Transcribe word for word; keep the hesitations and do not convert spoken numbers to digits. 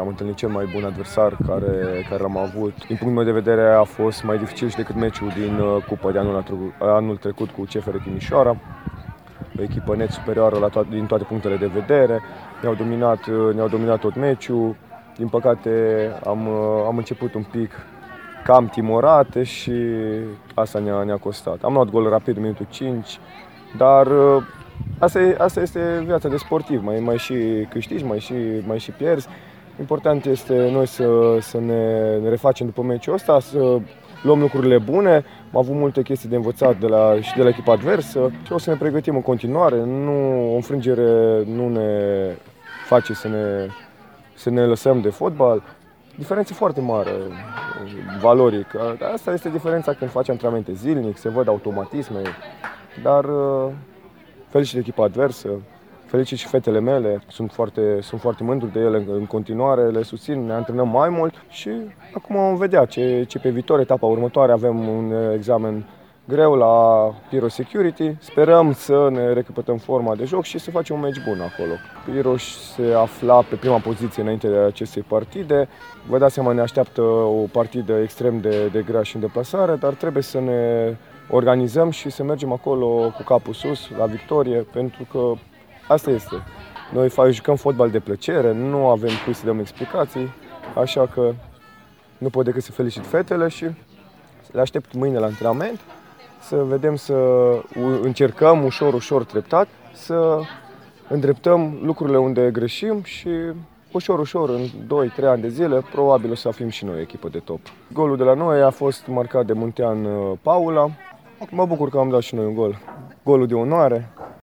Am întâlnit cel mai bun adversar care, care l-am avut. Din punctul meu de vedere a fost mai dificil și decât meciul din Cupa de anul, anul trecut cu C F R Timișoara. O echipă net superioară la to- din toate punctele de vedere. Ne-au dominat, ne-au dominat tot meciul. Din păcate am, am început un pic cam timorate și asta ne-a, ne-a costat. Am luat gol rapid în minutul cinci, dar asta, e, asta este viața de sportiv. Mai, mai și câștigi, mai și, mai și pierzi. Important este noi să, să ne, ne refacem după meciul ăsta, să luăm lucrurile bune. Am avut multe chestii de învățat de la, și de la echipa adversă și o să ne pregătim în continuare. Nu, o înfrângere nu ne face să ne, să ne lăsăm de fotbal. Diferențe foarte mare, valoric. Asta este diferența când faci antrenamente zilnic, se văd automatisme, dar felicit echipa adversă, felicit și fetele mele, sunt foarte, sunt foarte mândru de ele în continuare, le susțin, ne antrenăm mai mult și acum vom vedea ce, ce pe viitor, etapa următoare, avem un examen greu la Piro Security. Sperăm să ne recapătăm forma de joc și să facem un meci bun acolo. Piro se afla pe prima poziție înainte de acestei partide. Vă dați seama, ne așteaptă o partidă extrem de, de grea și în deplasare, dar trebuie să ne organizăm și să mergem acolo cu capul sus, la victorie, pentru că asta este. Noi jucăm fotbal de plăcere, nu avem cui să dăm explicații, așa că nu pot decât să felicit fetele și le aștept mâine la antrenament. Să vedem, să încercăm ușor, ușor, treptat, să îndreptăm lucrurile unde greșim și ușor, ușor, în doi trei ani de zile, probabil o să fim și noi echipă de top. Golul de la noi a fost marcat de Muntean Paula. Mă bucur că am dat și noi un gol. Golul de onoare.